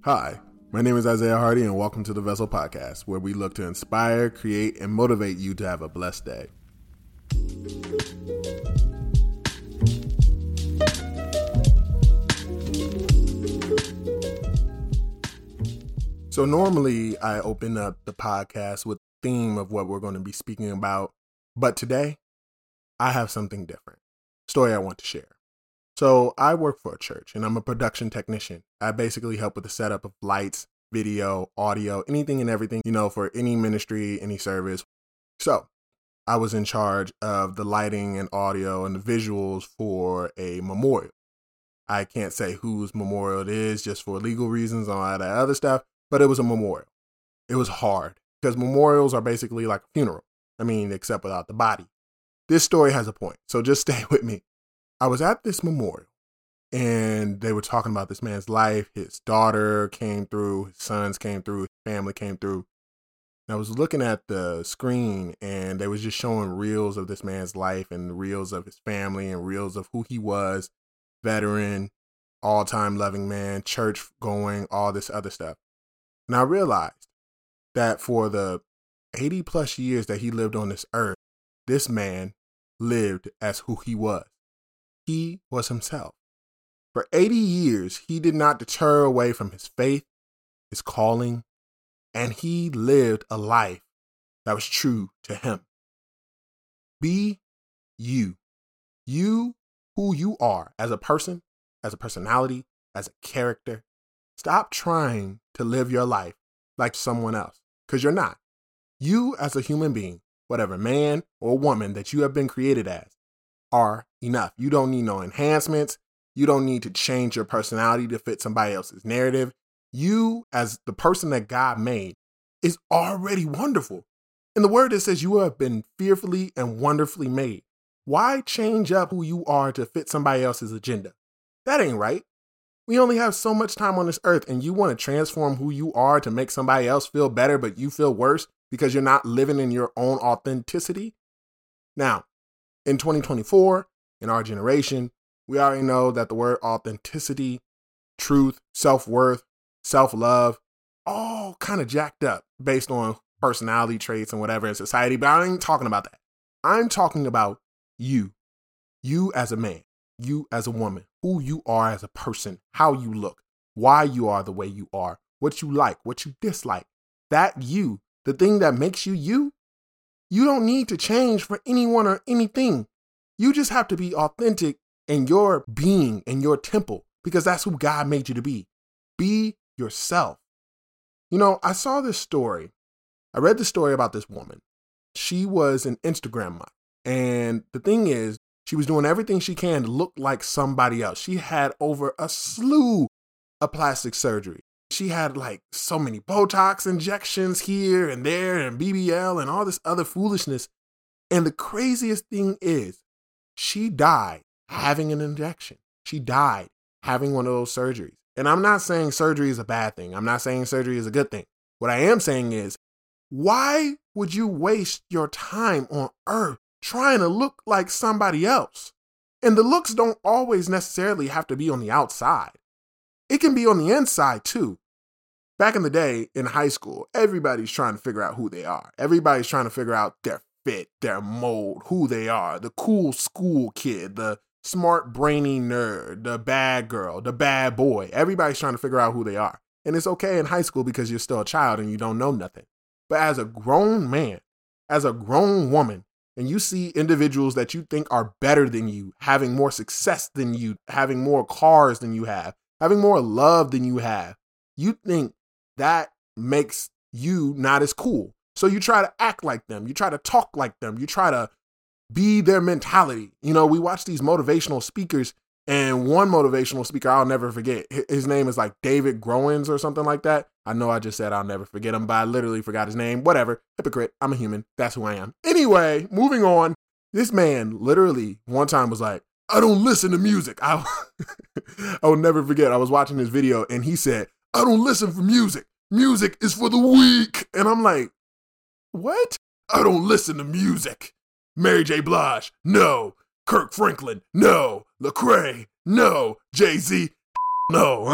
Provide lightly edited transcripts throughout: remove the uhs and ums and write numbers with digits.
Hi, my name is Isaiah Hardy, and welcome to the Vessel Podcast, where we look to inspire, create, and motivate you to have a blessed day. So normally I open up the podcast with the theme of what we're going to be speaking about, but today I have something different. Story I want to share. So I work for a church and I'm a production technician. I basically help with the setup of lights, video, audio, anything and everything, for any ministry, any service. So I was in charge of the lighting and audio and the visuals for a memorial. I can't say whose memorial it is just for legal reasons and all that other stuff, but it was a memorial. It was hard because memorials are basically like a funeral. Except without the body. This story has a point, so just stay with me. I was at this memorial and they were talking about this man's life. His daughter came through, his sons came through, his family came through. And I was looking at the screen and they was just showing reels of this man's life and reels of his family and reels of who he was, veteran, all-time loving man, church going, all this other stuff. And I realized that for the 80 plus years that he lived on this earth, this man lived as who he was. He was himself. For 80 years, he did not deter away from his faith, his calling, and he lived a life that was true to him. Be you. You who you are as a person, as a personality, as a character. Stop trying to live your life like someone else, because you're not. You as a human being, whatever man or woman that you have been created as, are enough. You don't need no enhancements. You don't need to change your personality to fit somebody else's narrative. You, as the person that God made, is already wonderful. In the word, it says you have been fearfully and wonderfully made. Why change up who you are to fit somebody else's agenda? That ain't right. We only have so much time on this earth, and you want to transform who you are to make somebody else feel better, but you feel worse because you're not living in your own authenticity? Now, in 2024, in our generation, we already know that the word authenticity, truth, self-worth, self-love, all kind of jacked up based on personality traits and whatever in society, but I ain't talking about that. I'm talking about you. You as a man, you as a woman, who you are as a person, how you look, why you are the way you are, what you like, what you dislike. That you, the thing that makes you you, you don't need to change for anyone or anything. You just have to be authentic in your being, in your temple, because that's who God made you to be. Be yourself. I saw this story. I read the story about this woman. She was an Instagram model. And the thing is, she was doing everything she can to look like somebody else. She had over a slew of plastic surgery. She had so many Botox injections here and there and BBL and all this other foolishness. And the craziest thing is she died having an injection. She died having one of those surgeries. And I'm not saying surgery is a bad thing. I'm not saying surgery is a good thing. What I am saying is, why would you waste your time on earth trying to look like somebody else? And the looks don't always necessarily have to be on the outside. It can be on the inside too. Back in the day in high school, everybody's trying to figure out who they are. Everybody's trying to figure out their fit, their mold, who they are. The cool school kid, the smart brainy nerd, the bad girl, the bad boy. Everybody's trying to figure out who they are. And it's okay in high school because you're still a child and you don't know nothing. But as a grown man, as a grown woman, and you see individuals that you think are better than you, having more success than you, having more cars than you have, having more love than you have, you think that makes you not as cool. So you try to act like them. You try to talk like them. You try to be their mentality. We watch these motivational speakers, and one motivational speaker I'll never forget, his name is David Growens or something like that. I know I just said I'll never forget him, but I literally forgot his name. Whatever. Hypocrite. I'm a human. That's who I am. Anyway, moving on. This man literally one time was like, I don't listen to music. I will never forget. I was watching this video and he said, I don't listen for music. Music is for the weak. And I'm like, what? I don't listen to music. Mary J. Blige, no. Kirk Franklin, no. Lecrae, no. Jay-Z, no.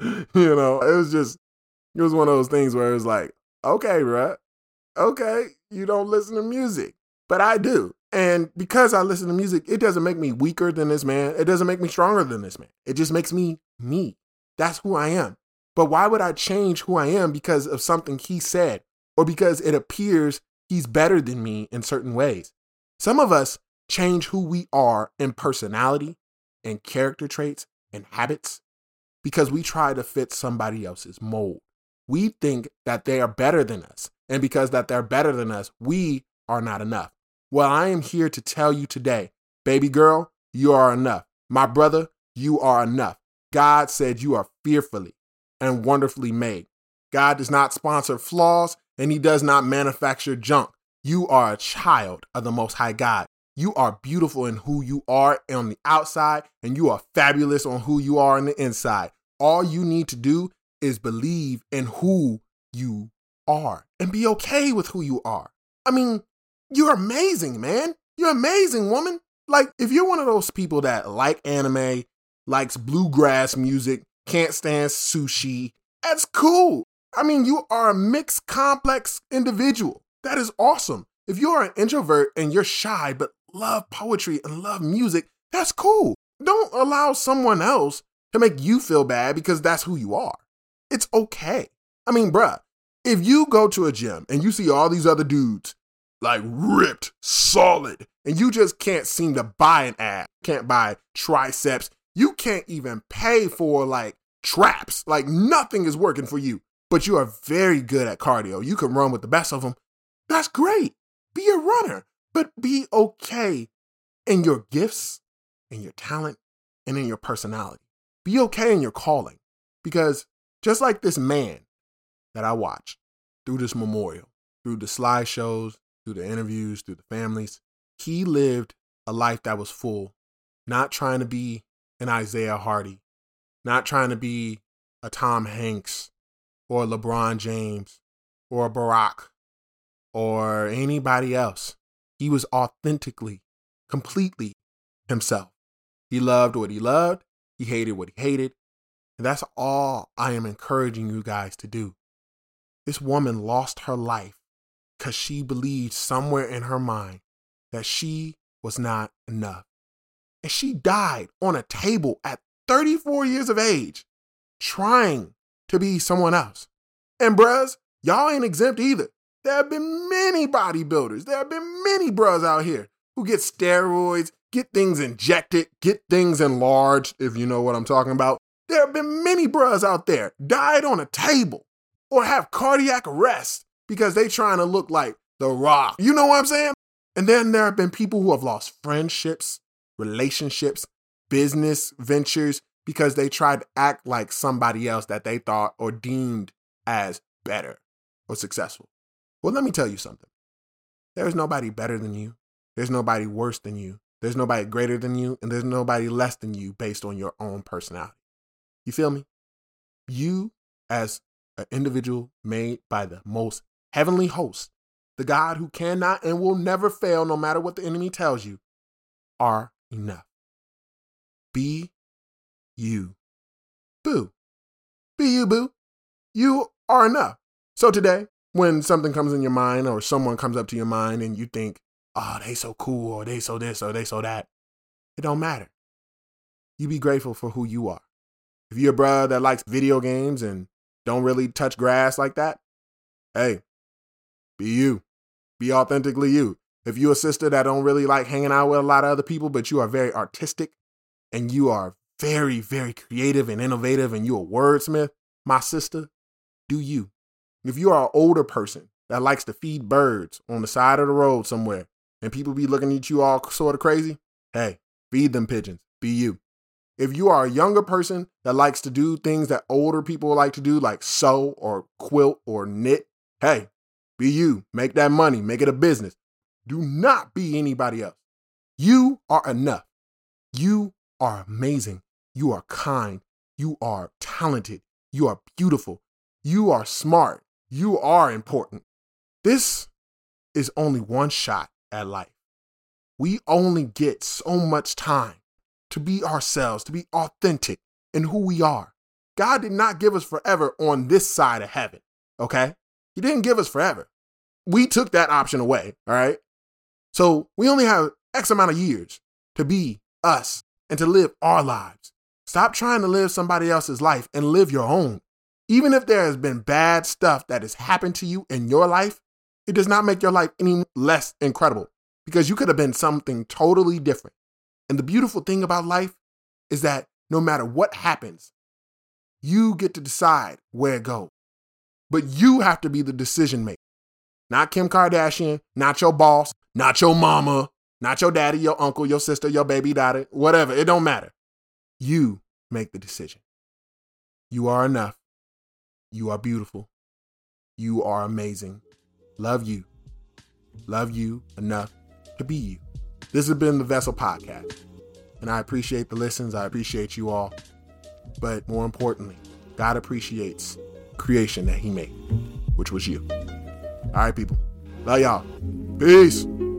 It was one of those things where it was like, okay, bruh, okay, you don't listen to music, but I do. And because I listen to music, it doesn't make me weaker than this man. It doesn't make me stronger than this man. It just makes me me. That's who I am. But why would I change who I am because of something he said or because it appears he's better than me in certain ways? Some of us change who we are in personality and character traits and habits because we try to fit somebody else's mold. We think that they are better than us. And because that they're better than us, we are not enough. Well, I am here to tell you today, baby girl, you are enough. My brother, you are enough. God said you are fearfully and wonderfully made. God does not sponsor flaws and he does not manufacture junk. You are a child of the Most High God. You are beautiful in who you are on the outside and you are fabulous on who you are on the inside. All you need to do is believe in who you are and be okay with who you are. I mean, you're amazing, man. You're amazing, woman. Like, if you're one of those people that like anime, likes bluegrass music, can't stand sushi, that's cool. I mean, you are a mixed, complex individual. That is awesome. If you're an introvert and you're shy but love poetry and love music, that's cool. Don't allow someone else to make you feel bad because that's who you are. It's okay. I mean, bruh, if you go to a gym and you see all these other dudes like ripped, solid, and you just can't seem to buy an ab, can't buy triceps, you can't even pay for like traps, like nothing is working for you, but you are very good at cardio. You can run with the best of them. That's great. Be a runner, but be okay in your gifts, in your talent, and in your personality. Be okay in your calling, because just like this man that I watched through this memorial, through the slideshows, through the interviews, through the families, he lived a life that was full, not trying to be an Isaiah Hardy, not trying to be a Tom Hanks or a LeBron James or a Barack or anybody else. He was authentically, completely himself. He loved what he loved. He hated what he hated. And that's all I am encouraging you guys to do. This woman lost her life because she believed somewhere in her mind that she was not enough. And she died on a table at 34 years of age, trying to be someone else. And bruhs, y'all ain't exempt either. There have been many bodybuilders. There have been many bruhs out here who get steroids, get things injected, get things enlarged, if you know what I'm talking about. There have been many bruhs out there died on a table or have cardiac arrest because they trying to look like The Rock. You know what I'm saying? And then there have been people who have lost friendships, relationships, business ventures because they tried to act like somebody else that they thought or deemed as better or successful. Well, let me tell you something. There's nobody better than you. There's nobody worse than you. There's nobody greater than you. And there's nobody less than you based on your own personality. You feel me? You, as an individual made by the most heavenly host, the God who cannot and will never fail no matter what the enemy tells you, are enough. Be you. Boo. Be you, boo. You are enough. So today, when something comes in your mind or someone comes up to your mind and you think, oh, they so cool or they so this or they so that, it don't matter. You be grateful for who you are. If you're a brother that likes video games and don't really touch grass like that, hey, be you. Be authentically you. If you're a sister that don't really like hanging out with a lot of other people, but you are very artistic and you are very, very creative and innovative and you're a wordsmith, my sister, do you. If you are an older person that likes to feed birds on the side of the road somewhere and people be looking at you all sort of crazy, hey, feed them pigeons. Be you. If you are a younger person that likes to do things that older people like to do, like sew or quilt or knit, hey, be you. Make that money. Make it a business. Do not be anybody else. You are enough. You are amazing. You are kind. You are talented. You are beautiful. You are smart. You are important. This is only one shot at life. We only get so much time to be ourselves, to be authentic in who we are. God did not give us forever on this side of heaven, okay? He didn't give us forever. We took that option away, all right? So we only have X amount of years to be us and to live our lives. Stop trying to live somebody else's life and live your own. Even if there has been bad stuff that has happened to you in your life, it does not make your life any less incredible because you could have been something totally different. And the beautiful thing about life is that no matter what happens, you get to decide where it goes. But you have to be the decision maker. Not Kim Kardashian, not your boss, not your mama, not your daddy, your uncle, your sister, your baby daddy, whatever. It don't matter. You make the decision. You are enough. You are beautiful. You are amazing. Love you. Love you enough to be you. This has been the Vessel Podcast. And I appreciate the listens. I appreciate you all. But more importantly, God appreciates creation that he made, which was you. All right, people. Love y'all. Peace.